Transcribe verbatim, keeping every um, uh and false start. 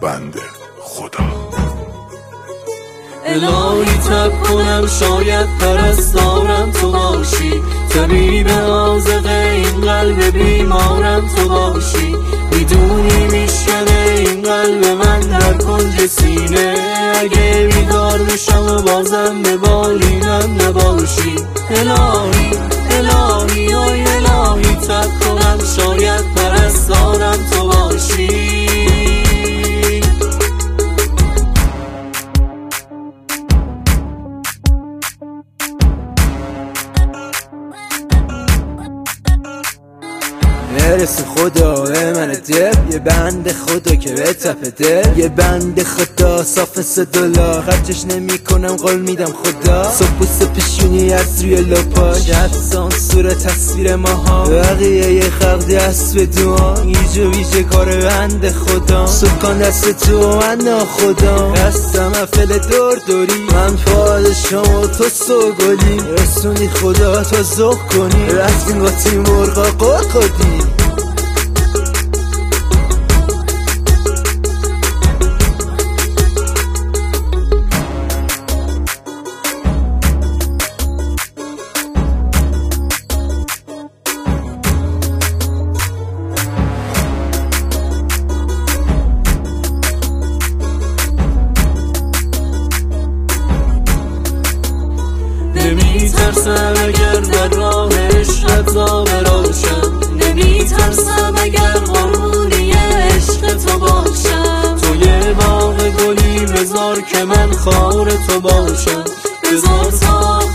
بنده خدا. الهی تب کنم شاید پرستارم تو باشی، طبیب عازق این قلب بیمارم تو باشی. میدونی میشکنه این قلب من در کنج سینه، اگه بیدار بشم و بازم به بالینم نباشی. الهی الهی آی الهی تب کنم شاید پرستارم تو باشی. برس خدا به من دل، یه بند خدا که به تپ دل، یه بند خدا صاف سه دلار، خرجش نمی کنم قول میدم خدا. صبح و سپشونی از روی لپاش، حدسان صورت تصویر ماها، بقیه یه خلق دست به دعا، ایجو ویژه کار بند خدا. سکان دست تو من ناخدا، دستم افل دور دوری، من پادشام و تو سوگلی، رسونی خدا تا زخ کنی، رفتیم با تیم مرغا قد خودی. نمیترسم اگر در راه عشقت زابه روشم، نمیترسم اگر قربونی عشق تو باشم. تو یه باغ گلی بذار که من خار تو باشم، بذار تا